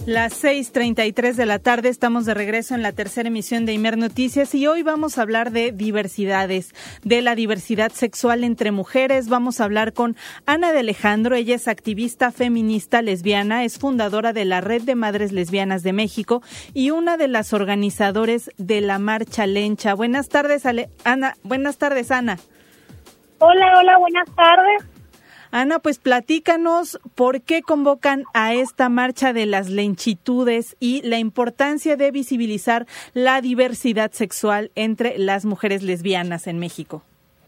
Las 6:33 de la tarde, estamos de regreso en la tercera emisión de Imer Noticias y hoy vamos a hablar de diversidades, de la diversidad sexual entre mujeres. Vamos a hablar con Ana de Alejandro. Ella es activista feminista lesbiana, es fundadora de la Red de Madres Lesbianas de México y una de las organizadores de la Marcha Lencha. Buenas tardes, Ana. Buenas tardes, Ana. Hola, buenas tardes. Ana, pues platícanos por qué convocan a esta marcha de las lenchitudes y la importancia de visibilizar la diversidad sexual entre las mujeres lesbianas en México.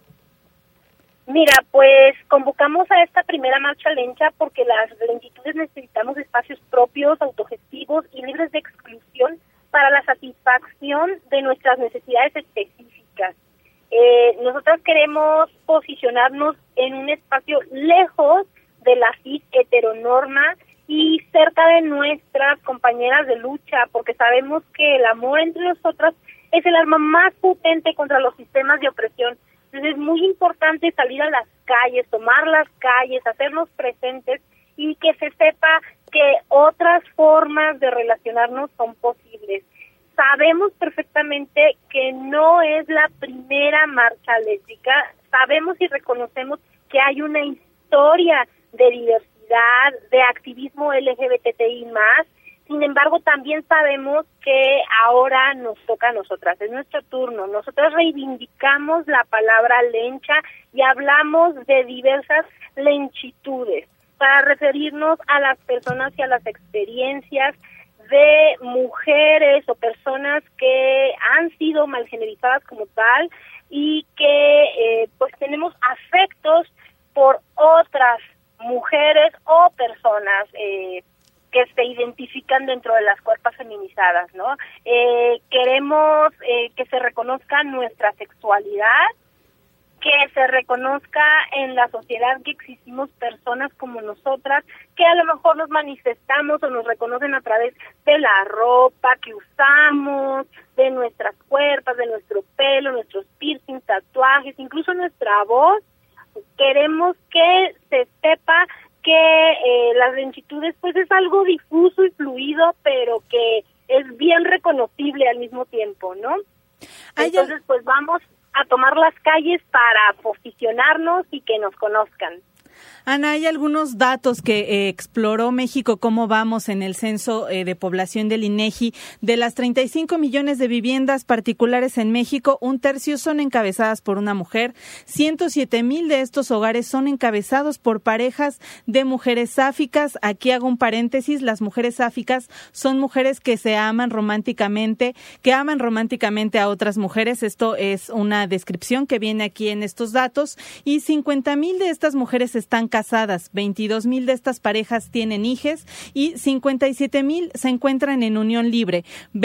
Mira, pues convocamos a esta primera marcha lencha porque las lenchitudes necesitamos espacios propios, autogestivos y libres de exclusión para la satisfacción de nuestras necesidades específicas. Nosotras queremos posicionarnos en un espacio lejos de la cis heteronorma y cerca de nuestras compañeras de lucha, porque sabemos que el amor entre nosotras es el arma más potente contra los sistemas de opresión. Entonces es muy importante salir a las calles, tomar las calles, hacernos presentes y que se sepa que otras formas de relacionarnos son posibles. Sabemos perfectamente que no es la primera marcha lésbica, sabemos y reconocemos que hay una historia de diversidad, de activismo LGBTI+, sin embargo también sabemos que ahora nos toca a nosotras, es nuestro turno. Nosotras reivindicamos la palabra lencha y hablamos de diversas lenchitudes para referirnos a las personas y a las experiencias de mujeres o personas que han sido malgenerizadas como tal y que pues tenemos afectos por otras mujeres o personas que se identifican dentro de las cuerpas feminizadas, ¿no? Queremos que se reconozca nuestra sexualidad, que se reconozca en la sociedad que existimos personas como nosotras, que a lo mejor nos manifestamos o nos reconocen a través de la ropa que usamos, de nuestras cuerpos, de nuestro pelo, nuestros piercings, tatuajes, incluso nuestra voz. Queremos que se sepa que las lenchitudes pues es algo difuso y fluido, pero que es bien reconocible al mismo tiempo, ¿no? Entonces pues vamos a tomar las calles para posicionarnos y que nos conozcan. Ana, hay algunos datos que exploró México, cómo vamos en el censo de población del INEGI. De las 35 millones de viviendas particulares en México, 1/3 son encabezadas por una mujer. 107,000 de estos hogares son encabezados por parejas de mujeres sáficas. Aquí hago un paréntesis, las mujeres sáficas son mujeres que se aman románticamente, que aman románticamente a otras mujeres. Esto es una descripción que viene aquí en estos datos. Y 50,000 de estas mujeres están casadas, 22,000 de estas parejas tienen hijes y 57,000 se encuentran en unión libre.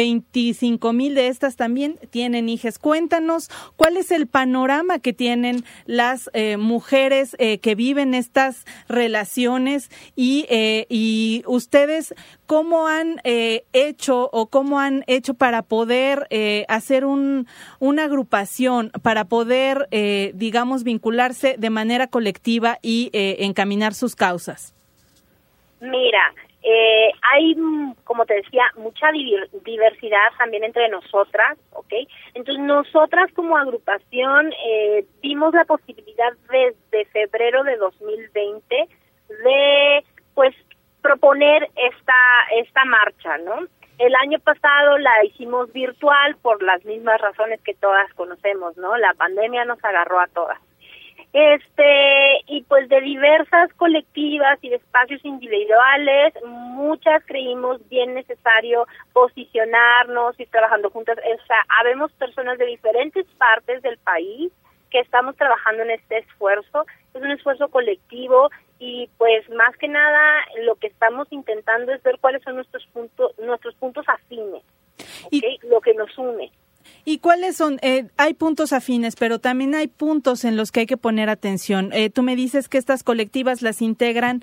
25,000 de estas también tienen hijes. Cuéntanos cuál es el panorama que tienen las mujeres que viven estas relaciones y ustedes cómo han hecho para poder hacer una agrupación, para poder, digamos, vincularse de manera colectiva y encaminar sus causas. Mira, hay, como te decía, mucha diversidad también entre nosotras, ¿ok? Entonces nosotras como agrupación vimos la posibilidad desde febrero de 2020 de, pues, proponer esta marcha, ¿no? El año pasado la hicimos virtual por las mismas razones que todas conocemos, ¿no? La pandemia nos agarró a todas. Y pues de diversas colectivas y de espacios individuales, muchas creímos bien necesario posicionarnos y trabajando juntas. O sea, habemos personas de diferentes partes del país que estamos trabajando en este esfuerzo. Es un esfuerzo colectivo y pues más que nada lo que estamos intentando es ver cuáles son nuestros puntos afines, ¿okay? Lo que nos une. ¿Y cuáles son? Hay puntos afines, pero también hay puntos en los que hay que poner atención. Tú me dices que estas colectivas las integran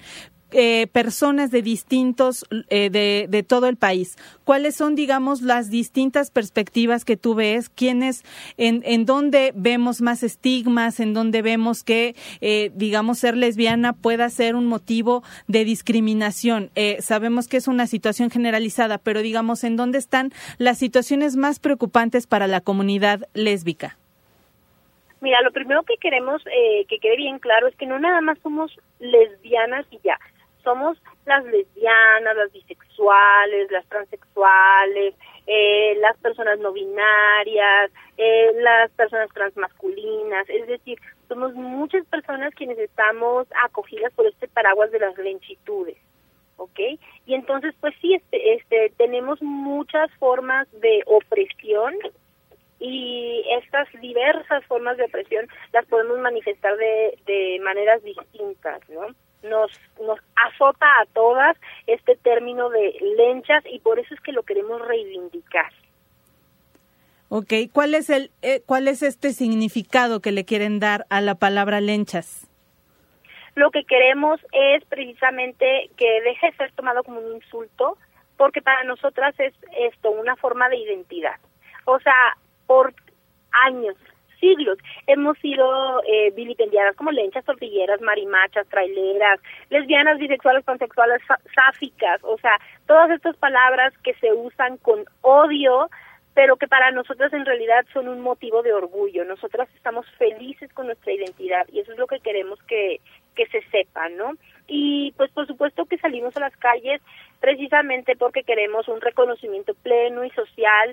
personas de distintos, de todo el país. ¿Cuáles son, digamos, las distintas perspectivas que tú ves? ¿Quiénes, en dónde vemos más estigmas, en dónde vemos que, digamos, ser lesbiana pueda ser un motivo de discriminación? Sabemos que es una situación generalizada, pero digamos, ¿en dónde están las situaciones más preocupantes para la comunidad lésbica? Mira, lo primero que queremos que quede bien claro es que no nada más somos lesbianas y ya. Somos las lesbianas, las bisexuales, las transexuales, las personas no binarias, las personas transmasculinas. Es decir, somos muchas personas quienes estamos acogidas por este paraguas de las lenchitudes. ¿Ok? Y entonces, pues sí, tenemos muchas formas de opresión, y estas diversas formas de opresión las podemos manifestar de maneras distintas, ¿no? Nos azota a todas este término de lenchas, y por eso es que lo queremos reivindicar. Ok, ¿cuál es este significado que le quieren dar a la palabra lenchas? Lo que queremos es precisamente que deje de ser tomado como un insulto, porque para nosotras es esto una forma de identidad. O sea, por años, siglos, hemos sido vilipendiadas como lenchas, tortilleras, marimachas, traileras, lesbianas, bisexuales, pansexuales, sáficas, o sea, todas estas palabras que se usan con odio, pero que para nosotras en realidad son un motivo de orgullo. Nosotras estamos felices con nuestra identidad y eso es lo que queremos que se sepa, ¿no? Y pues por supuesto que salimos a las calles precisamente porque queremos un reconocimiento pleno y social,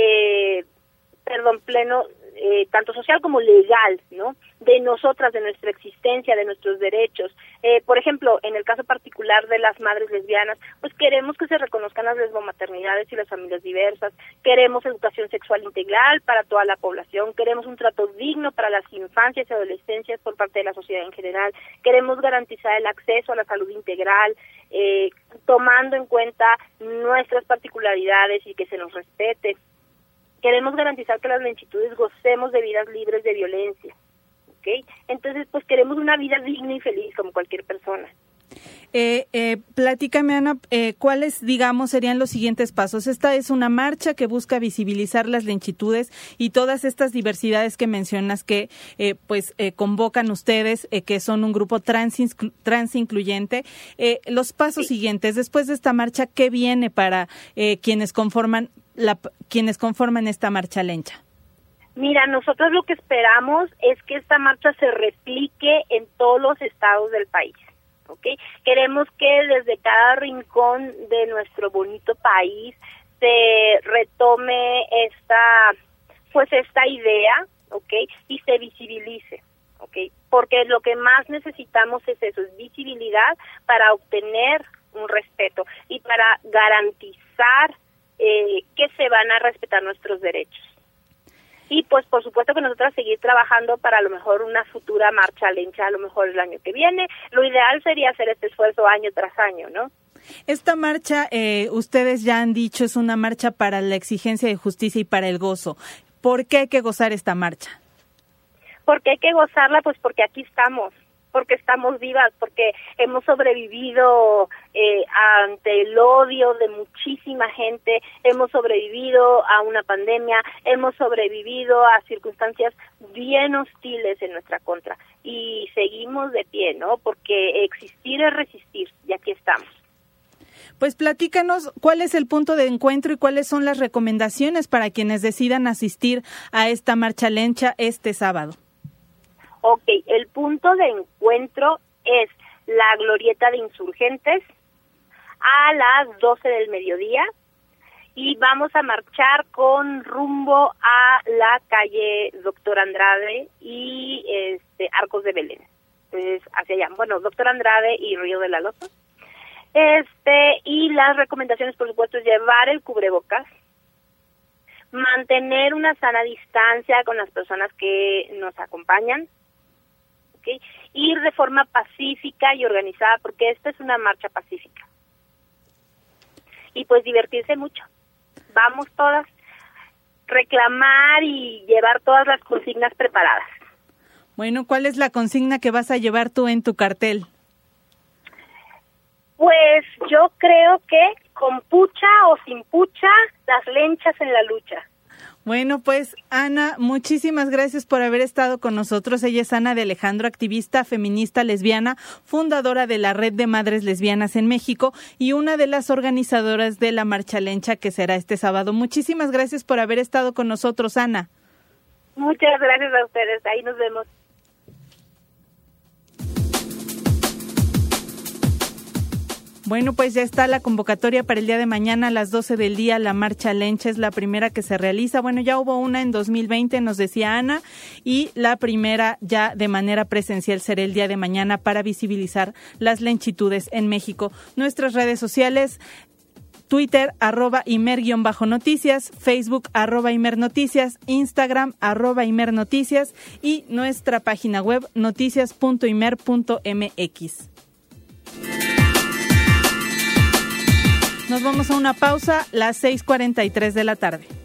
pleno, tanto social como legal, ¿no? De nosotras, de nuestra existencia, de nuestros derechos. Por ejemplo, en el caso particular de las madres lesbianas, pues queremos que se reconozcan las lesbomaternidades y las familias diversas, queremos educación sexual integral para toda la población, queremos un trato digno para las infancias y adolescencias por parte de la sociedad en general, queremos garantizar el acceso a la salud integral, tomando en cuenta nuestras particularidades y que se nos respete. Queremos garantizar que las lenchitudes gocemos de vidas libres de violencia, ¿ok? Entonces, pues queremos una vida digna y feliz como cualquier persona. Platícame, Ana, ¿cuáles, digamos, serían los siguientes pasos? Esta es una marcha que busca visibilizar las lenchitudes y todas estas diversidades que mencionas que, convocan ustedes, que son un grupo trans incluyente. Los pasos siguientes, después de esta marcha, ¿qué viene para quienes conforman esta marcha lencha? Mira, nosotros lo que esperamos es que esta marcha se replique en todos los estados del país, ¿ok? Queremos que desde cada rincón de nuestro bonito país se retome esta idea, ¿ok? Y se visibilice, ¿ok? Porque lo que más necesitamos es eso, es visibilidad para obtener un respeto y para garantizar que se van a respetar nuestros derechos. Y pues por supuesto que nosotras seguir trabajando para a lo mejor una futura marcha lencha, a lo mejor el año que viene. Lo ideal sería hacer este esfuerzo año tras año, ¿no? Esta marcha, ustedes ya han dicho, es una marcha para la exigencia de justicia y para el gozo. ¿Por qué hay que gozar esta marcha? Porque hay que gozarla, pues porque aquí estamos, porque estamos vivas, porque hemos sobrevivido ante el odio de muchísima gente, hemos sobrevivido a una pandemia, hemos sobrevivido a circunstancias bien hostiles en nuestra contra y seguimos de pie, ¿no? Porque existir es resistir y aquí estamos. Pues platícanos cuál es el punto de encuentro y cuáles son las recomendaciones para quienes decidan asistir a esta marcha lencha este sábado. Ok, el punto de encuentro es la Glorieta de Insurgentes a las 12 del mediodía y vamos a marchar con rumbo a la calle Doctor Andrade y Arcos de Belén. Entonces, hacia allá, Doctor Andrade y Río de la Loza. Y las recomendaciones, por supuesto, es llevar el cubrebocas, mantener una sana distancia con las personas que nos acompañan, ¿okay? Ir de forma pacífica y organizada, porque esta es una marcha pacífica. Y pues divertirse mucho. Vamos todas, reclamar y llevar todas las consignas preparadas. Bueno, ¿cuál es la consigna que vas a llevar tú en tu cartel? Pues yo creo que con pucha o sin pucha, las lenchas en la lucha. Bueno, pues Ana, muchísimas gracias por haber estado con nosotros. Ella es Ana de Alejandro, activista feminista lesbiana, fundadora de la Red de Madres Lesbianas en México y una de las organizadoras de la Marcha Lencha que será este sábado. Muchísimas gracias por haber estado con nosotros, Ana. Muchas gracias a ustedes. Ahí nos vemos. Bueno, pues ya está la convocatoria para el día de mañana a las 12 del día. La Marcha Lencha es la primera que se realiza. Bueno, ya hubo una en 2020, nos decía Ana, y la primera ya de manera presencial será el día de mañana para visibilizar las lenchitudes en México. Nuestras redes sociales: Twitter, @Imer_noticias, Facebook, @ImerNoticias, Instagram, @ImerNoticias y nuestra página web noticias.imer.mx. Nos vamos a una pausa, las 6:43 de la tarde.